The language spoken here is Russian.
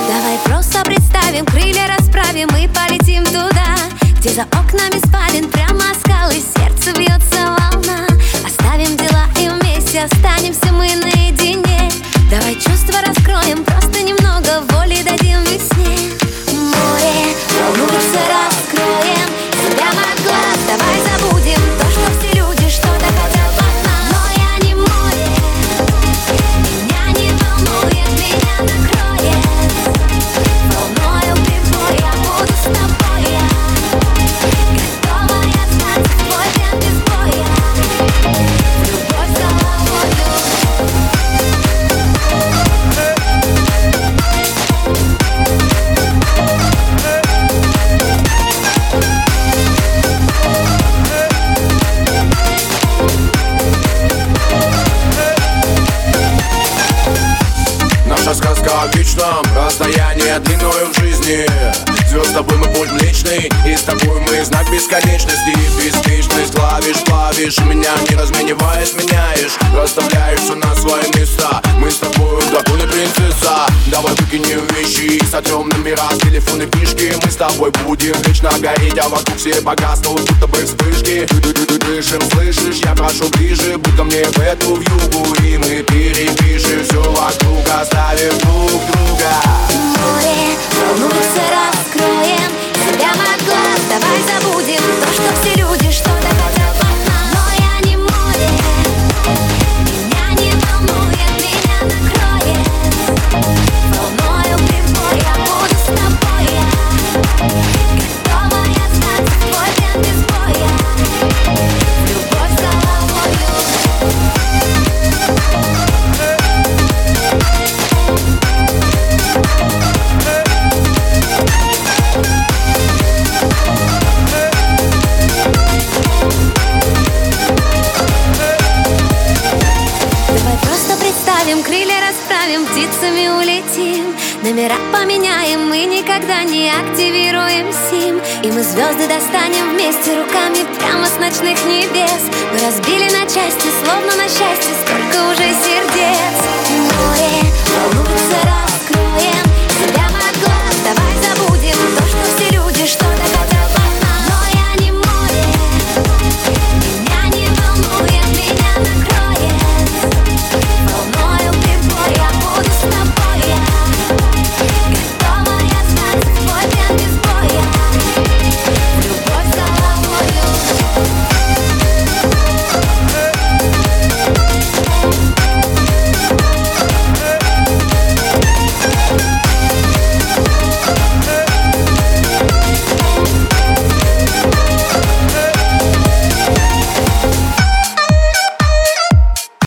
Давай просто представим, крылья расправим и полетим туда, где за окнами спален прямо скалы, сердце бьется волна. Оставим дела и вместе останемся мы наедине. Давай чувства раскроем, просто немного воли дадим весне. Море, волнуется, раскроем себя от глаз. Давай забудем то, что все люди что-то хотят от нас. Но я не море, меня не волнует, меня накроет волною прибой, я буду с тобой, я готовая стать твой темп без боя, любовь с головою. Наша сказка о вечном расстоянии длиною в жизни. Звезд с тобой мы путь млечный, и с тобой мы знак бесконечности. Беспечность плавишь меня, не размениваясь, меняешь. Расставляешь все на свои места. Мы с тобой дракон и принцесса. Давай выкинем вещи, сотрем номера с телефонной книжки. Мы с тобой будем вечно гореть, а вокруг все погаснут, будто бы вспышки. Дышим, слышишь, я прошу ближе, будто мне в эту вьюгу. И мы перепишем все вокруг, оставив друг друга. Море, волнуется, раскроем себя от глаз. Давай забудем то, что все люди что-то хотят от нас. Но я не море, меня не волнует, меня накроет волною прибой, я буду с тобой, я готовая стать твой темп без боя, любовь с головою. Давай просто представим, крылья расправим, птицами улетим. Номера поменяем, мы никогда не активируем сим. И мы звезды достанем вместе руками прямо с ночных небес. Мы разбили на части, словно на счастье, сколько уже сердец. Море, волнуется,